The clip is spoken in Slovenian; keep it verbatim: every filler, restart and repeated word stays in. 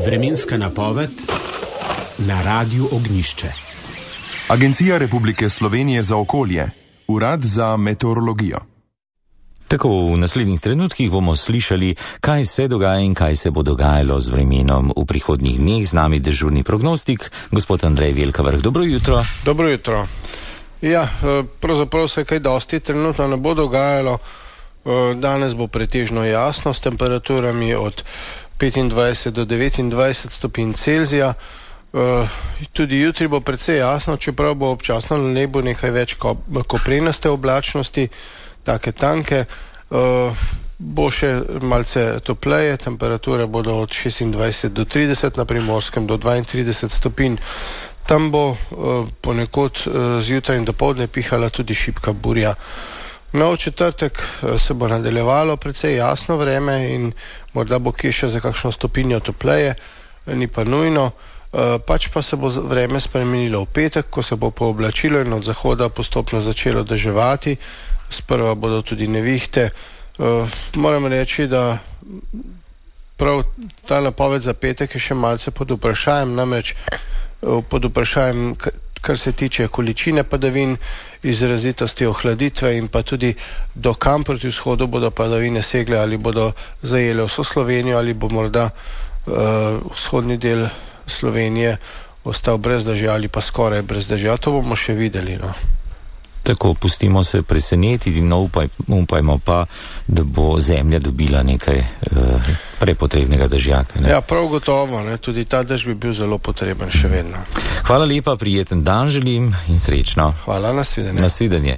Vremenska napoved na Radiu Ognjišče. Agencija Republike Slovenije za okolje, Urad za meteorologijo. Tako v naslednjih trenutkih bomo slišali, kaj se dogaja in kaj se bo dogajalo z vremenom v prihodnjih dneh. Z nami dežurni prognostik, gospod Andrej Velkavrh. Dobro jutro. Dobro jutro. Ja, pravzaprav se kaj dosti trenutno ne bo dogajalo. Danes bo pretežno jasno s temperaturami od petindvajset do devetindvajset stopinj Celzija. Tudi jutri bo precej jasno, čeprav bo občasno na nebu nekaj več koprenaste oblačnosti, take tanke. Bo še malce topleje, temperature bodo od šestindvajset do trideset, na Primorskem do dvaintrideset stopinj. Tam bo ponekod zjutraj in dopoldne pihala tudi šibka burja. No, v četrtek se bo nadaljevalo precej jasno vreme in morda bo kje še za kakšno stopinjo topleje, ni pa nujno. Pač pa se bo vreme spremenilo v petek, ko se bo pooblačilo in od zahoda postopno začelo deževati. Sprva bodo tudi nevihte. Moram reči, da prav ta napoved za petek je še malce pod vprašajem, namreč pod vprašajem, kar se tiče količine padavin, izrazitosti ohladitve in pa tudi do kam proti vzhodu bodo padavine segle, ali bodo zajele vso Slovenijo ali bo morda uh, vzhodni del Slovenije ostal brez dežja ali pa skoraj brez dežja. To bomo še videli. No. Tako, pustimo se presenetiti, no upaj, upajmo pa, da bo zemlja dobila nekaj uh, prepotrebnega dežjaka. Ne? Ja, prav gotovo, ne? Tudi ta dež bi bil zelo potreben še vedno. Hvala lepa, prijeten dan želim in srečno. Hvala, nasvidenje. Nasvidenje.